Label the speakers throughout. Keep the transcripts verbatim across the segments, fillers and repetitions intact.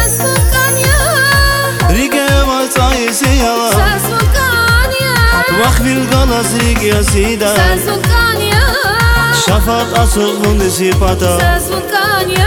Speaker 1: Zaz vulkania
Speaker 2: Rige valsayesi yala
Speaker 1: Zaz vulkania
Speaker 2: Vak bil galas rige sida
Speaker 1: Zaz vulkania
Speaker 2: Şafak asıl bunu sipata
Speaker 1: Zaz vulkania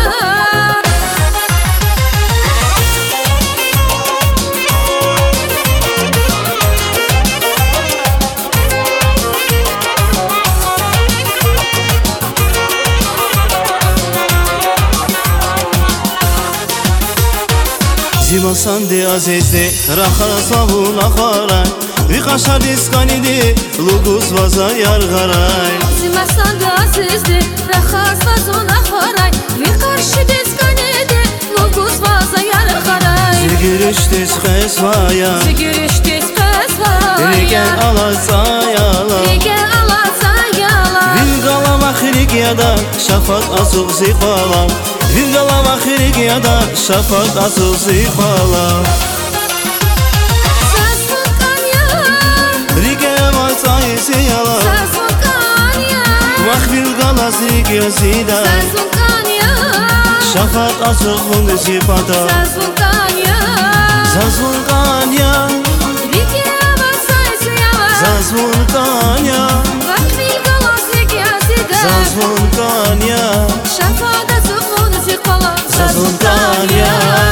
Speaker 2: Zimasan de azizde Raha savun akharay Vikaşa diskanidi Lugus vaza yargaray
Speaker 1: Zimasan da azizdi Rakhas vazun akharay Bir karşı deskanedi Lugus vaza yargaray
Speaker 2: Zigiriş diskes vaya
Speaker 1: Zigiriş diskes vaya
Speaker 2: Rigen alasa yala
Speaker 1: Rigen alasa yala
Speaker 2: Vilgala vakhirik yada Şafak asıl zikala Vilgala vakhirik yada Şafak asıl zikala
Speaker 1: Zaz vulkania
Speaker 2: Rige valsayesi yala
Speaker 1: Zaz vulkania
Speaker 2: Vak vilgala rige sida
Speaker 1: Zaz vulkania
Speaker 2: Şafak asıl bunu sipata
Speaker 1: Zaz vulkania
Speaker 2: Zaz vulkania
Speaker 1: Rige valsayesi yala
Speaker 2: Zaz vulkania
Speaker 1: Vakfil galasik yazida
Speaker 2: Zaz vulkania
Speaker 1: Şafada zuhunu zikala
Speaker 2: Zaz vulkania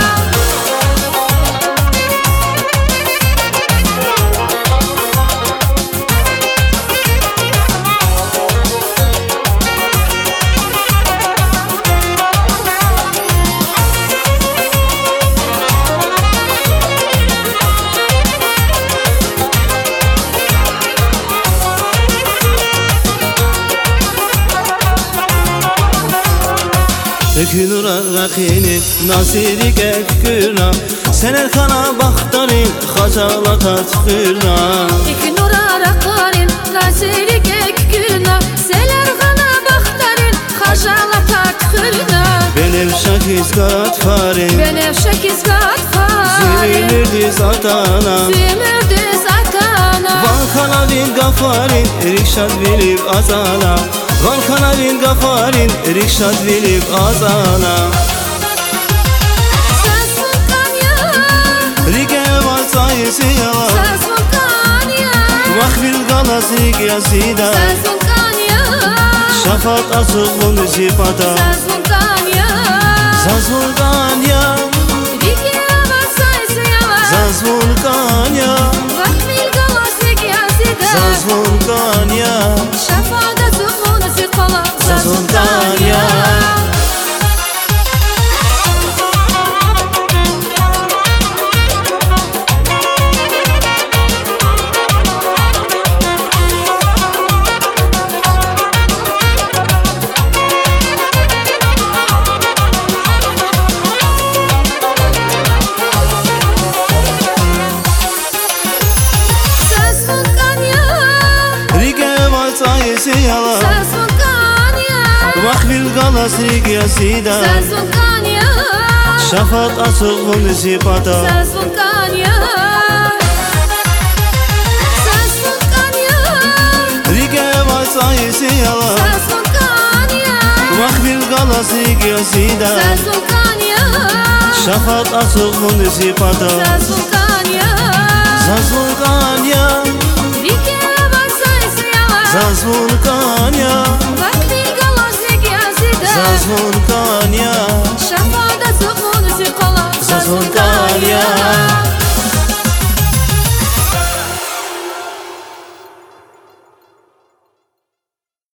Speaker 2: Ekünura rakinin nasiri kekürna Sener kana baktarin Xacalata tıkırna
Speaker 1: İki nura rakarin Naziri gekgüna Seler gana baktarin Xajalata tıkırna
Speaker 2: Benim şakiz gatfarin
Speaker 1: Benim şekiz gatfarin
Speaker 2: Zimirdi zatana
Speaker 1: Zimirdi zatana
Speaker 2: Valkana bin gafarin Rikşat bilip azana Valkana bin gafarin Rikşat bilip azana
Speaker 1: Zaz vulkania
Speaker 2: Rige valsayesi yala
Speaker 1: Zaz vulkania
Speaker 2: Vak bil galas rige sida
Speaker 1: Zaz vulkania
Speaker 2: Şafak asıl bunu sipata
Speaker 1: Zaz vulkania
Speaker 2: Zaz vulkania
Speaker 1: Rige valsayesi yala
Speaker 2: Zaz vulkania
Speaker 1: Vakfil galasik yazida
Speaker 2: Zaz vulkania
Speaker 1: Şafada zuhunu zikala
Speaker 2: Zaz vulkania
Speaker 1: Zaz vulkania
Speaker 2: Rige valsayesi yala
Speaker 1: Zaz vulkania
Speaker 2: Vak bil galas rige sida
Speaker 1: Zaz vulkania
Speaker 2: Şafak asıl bunu sipata
Speaker 1: Zaz vulkania Zaz vulkania
Speaker 2: Rige valsayesi yala
Speaker 1: Zaz vulkania
Speaker 2: Vak bil galas rige sida
Speaker 1: Zaz vulkania
Speaker 2: Şafak asıl bunu sipata
Speaker 1: Zaz vulkania
Speaker 2: Zaz vulkania
Speaker 1: Rige valsayesi yala
Speaker 2: Zaz vulkania
Speaker 1: Vakfil galasik yazida
Speaker 2: Zaz vulkania
Speaker 1: Şafada zuhunu zikala
Speaker 2: Zaz vulkania